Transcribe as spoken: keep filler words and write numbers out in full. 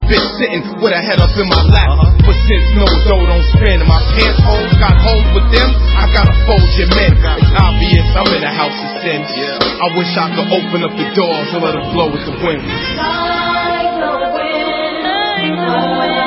bitch sitting with her head up in my lap. Uh-huh. But since no dough don't spin and my pants holes got holes with them, I gotta fold your men. It's obvious I'm in a house of sin. Yeah. I wish I could open up the doors and let them blow with the wind. Like the wind, like the wind.